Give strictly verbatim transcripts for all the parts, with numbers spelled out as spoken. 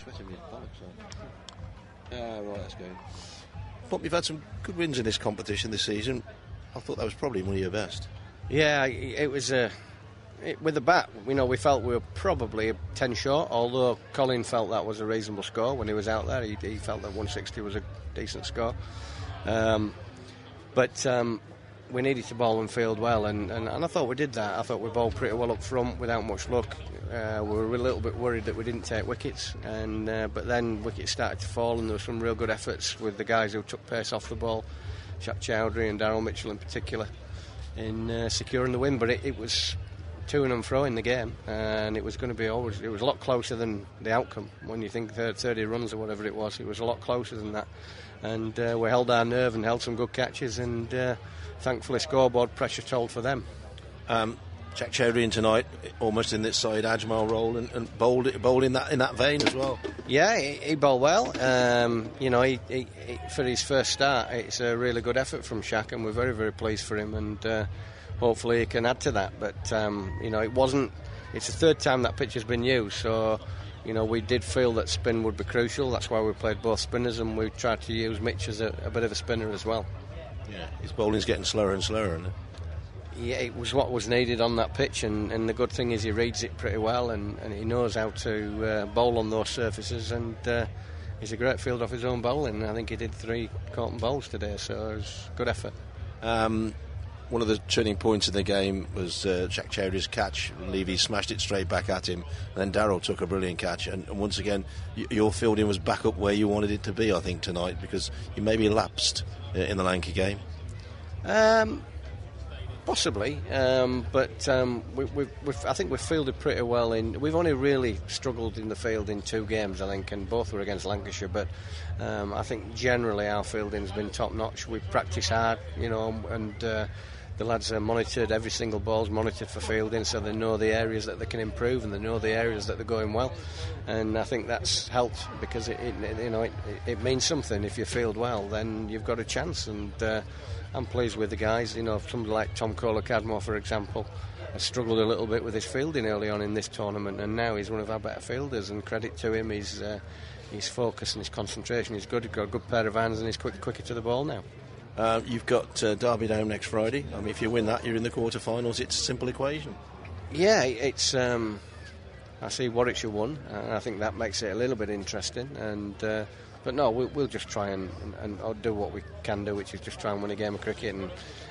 sweating me bollocks off. Ah, right, that's going. But you've had some good wins in this competition this season. I thought that was probably one of your best. Yeah, it was a. Uh, it, with the bat, you know, we felt we were probably ten short. Although Colin felt that was a reasonable score when he was out there. He, he felt that one sixty was a decent score. Um, but um, we needed to bowl and field well, and, and, and I thought we did that. I thought we bowled pretty well up front without much luck. Uh, we were a little bit worried that we didn't take wickets, and uh, but then wickets started to fall, and there were some real good efforts with the guys who took pace off the ball, Shaq Chowdhury and Darryl Mitchell in particular, in uh, securing the win. But it, it was to and fro in the game, and it was going to be always. It was a lot closer than the outcome. When you think thirty runs or whatever it was, it was a lot closer than that. And uh, we held our nerve and held some good catches, and uh, thankfully scoreboard pressure told for them. Um, Shaq Chowdhury in tonight, almost in this side Ajmal role, and, and bowled, it, bowled in that in that vein as well. Yeah, he, he bowled well. Um, you know, he, he, he, for his first start, it's a really good effort from Shaq, and we're very, very pleased for him. And uh, hopefully he can add to that. But um, you know, it wasn't. It's the third time that pitch has been used, so you know we did feel that spin would be crucial. That's why we played both spinners, and we tried to use Mitch as a, a bit of a spinner as well. Yeah, his bowling's getting slower and slower, isn't it? Yeah, it was what was needed on that pitch, and, and the good thing is he reads it pretty well, and, and he knows how to uh, bowl on those surfaces, and uh, he's a great field off his own bowling. I think he did three caught bowls today, so it was good effort. Um, one of the turning points in the game was uh, Shaq Chowdhury's catch. Levy smashed it straight back at him, and then Darryl took a brilliant catch, and, and once again y- your fielding was back up where you wanted it to be, I think, tonight, because you maybe lapsed uh, in the Lanka game. Um... Possibly, um, but um, we, we've, we've, I think we've fielded pretty well. In we've only really struggled in the field in two games, I think, and both were against Lancashire. But um, I think generally our fielding's been top notch. We've practiced hard, you know, and uh, the lads are monitored. Every single ball's monitored for fielding, so they know the areas that they can improve, and they know the areas that they're going well. And I think that's helped, because it, it you know it, it means something. If you field well, then you've got a chance. And uh, I'm pleased with the guys. You know, somebody like Tom Kohler-Cadmore, for example, has struggled a little bit with his fielding early on in this tournament, and now he's one of our better fielders. And credit to him, his uh, his focus and his concentration is good. He's got a good pair of hands, and he's quick, quicker to the ball now. Uh, you've got uh, Derby Down next Friday. I mean, if you win that, you're in the quarter-finals. It's a simple equation. Yeah, it's. Um, I see Warwickshire won, and I think that makes it a little bit interesting. And uh, but no, we'll, we'll just try and, and, and do what we can do, which is just try and win a game of cricket. And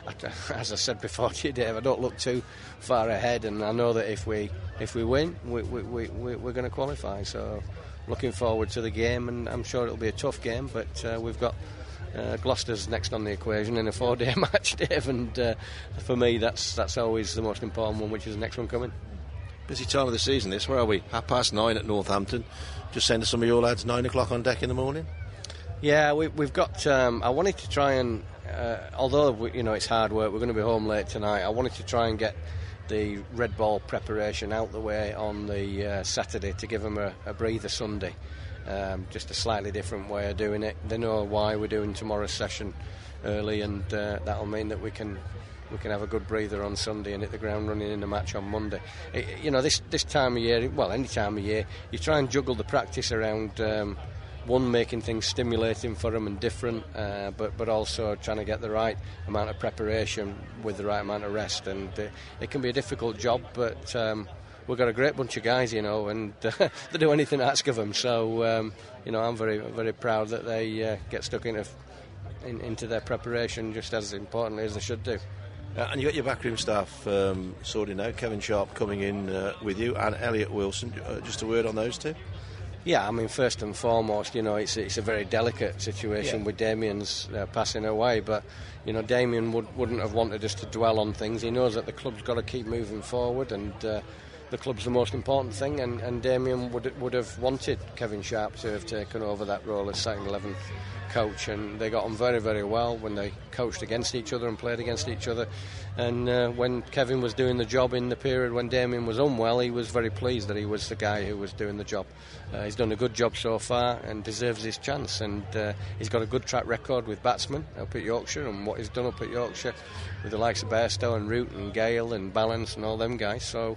as I said before to you, Dave, I don't look too far ahead, and I know that if we if we win, we, we, we, we, we're going to qualify. So looking forward to the game, and I'm sure it'll be a tough game, but uh, we've got. Uh, Gloucester's next on the equation in a four-day match, Dave, and uh, for me that's that's always the most important one, which is the next one coming. Busy time of the season this. Where are we? Half past nine at Northampton. Just send some of your lads nine o'clock on deck in the morning. Yeah, we, we've got. Um, I wanted to try and, uh, although we, you know it's hard work, we're going to be home late tonight. I wanted to try and get the red ball preparation out the way on the uh, Saturday to give them a, a breather Sunday. Um, just a slightly different way of doing it. They know why we're doing tomorrow's session early, and uh, that'll mean that we can we can have a good breather on Sunday and hit the ground running in the match on Monday. It, you know, this this time of year, well, any time of year, you try and juggle the practice around um, one, making things stimulating for them and different, uh, but but also trying to get the right amount of preparation with the right amount of rest. And uh, it can be a difficult job, but. Um, We've got a great bunch of guys, you know, and uh, they do anything I ask of them. So, um, you know, I'm very, very proud that they uh, get stuck into, in, into their preparation just as importantly as they should do. Uh, and you got your backroom staff um, sorted out. Kevin Sharp coming in uh, with you, and Elliot Wilson. Uh, just a word on those two. Yeah, I mean, first and foremost, you know, it's it's a very delicate situation yeah. with Damien's uh, passing away, but you know, Damien would, wouldn't have wanted us to dwell on things. He knows that the club's got to keep moving forward, and. Uh, The club's the most important thing, and, and Damien would would have wanted Kevin Sharp to have taken over that role as second eleven coach, and they got on very, very well when they coached against each other and played against each other. And uh, when Kevin was doing the job in the period when Damien was unwell, he was very pleased that he was the guy who was doing the job. Uh, he's done a good job so far and deserves his chance, and uh, he's got a good track record with batsmen up at Yorkshire, and what he's done up at Yorkshire with the likes of Bairstow and Root and Gale and Balance and all them guys. So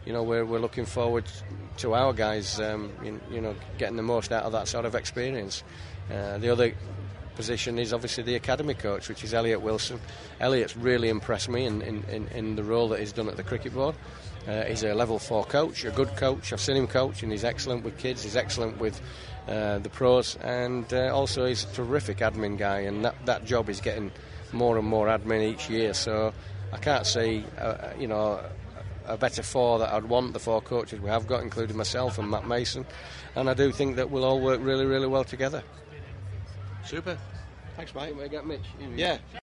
you know, we're we're looking forward to our guys, um, you, you know, getting the most out of that sort of experience. Uh, the other position is obviously the academy coach, which is Elliot Wilson. Elliot's really impressed me in, in, in, in the role that he's done at the cricket board. Uh, he's a level four coach, a good coach. I've seen him coach, and he's excellent with kids. He's excellent with uh, the pros, and uh, also he's a terrific admin guy. And that, that job is getting more and more admin each year. So I can't see, uh, you know, a better four that I'd want. The four coaches we have got, including myself and Matt Mason, and I do think that we'll all work really, really well together. Super. Thanks, mate. We get Mitch. Yeah.